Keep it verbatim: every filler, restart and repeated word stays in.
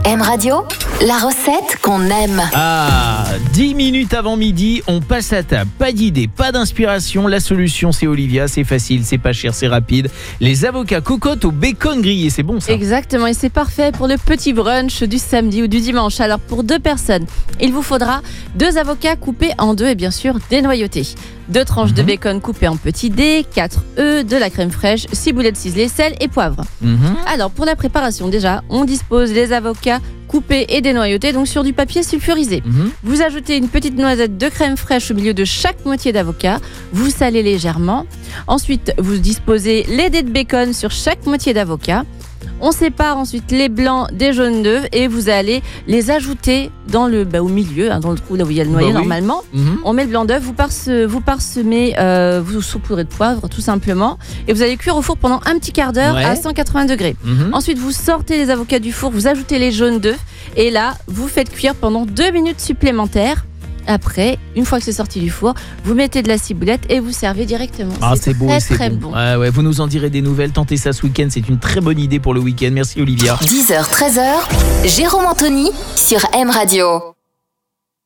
M Radio, la recette qu'on aime. Ah, dix minutes avant midi, on passe à table. Pas d'idée, pas d'inspiration. La solution, c'est Olivia. C'est facile, c'est pas cher, c'est rapide. Les avocats cocottes au bacon grillé, c'est bon ça? Exactement, et c'est parfait pour le petit brunch du samedi ou du dimanche. Alors pour deux personnes, il vous faudra deux avocats coupés en deux et bien sûr dénoyautés. Deux tranches mmh. de bacon coupées en petits dés, quatre œufs, de la crème fraîche, six boulettes ciselées, sel et poivre. Mmh. Alors pour la préparation déjà, on dispose les avocats coupés et dénoyautés donc sur du papier sulfurisé. Mmh. Vous ajoutez une petite noisette de crème fraîche au milieu de chaque moitié d'avocat. Vous salez légèrement. Ensuite, vous disposez les dés de bacon sur chaque moitié d'avocat. On sépare ensuite les blancs des jaunes d'œufs et vous allez les ajouter dans le, bah, au milieu, hein, dans le trou là où il y a le noyau bah oui. normalement. Mmh. On met le blanc d'œuf, vous, parse, vous parsemez, euh, vous saupoudrez de poivre tout simplement et vous allez cuire au four pendant un petit quart d'heure ouais. à cent quatre-vingts degrés. Mmh. Ensuite, vous sortez les avocats du four, vous ajoutez les jaunes d'œufs et là, vous faites cuire pendant deux minutes supplémentaires. Après, une fois que c'est sorti du four, vous mettez de la ciboulette et vous servez directement. Ah, c'est, c'est beau, très, c'est très bon. bon. Ah ouais, vous nous en direz des nouvelles. Tentez ça ce week-end, c'est une très bonne idée pour le week-end. Merci Olivia. dix heures treize, Jérôme Anthony sur M Radio.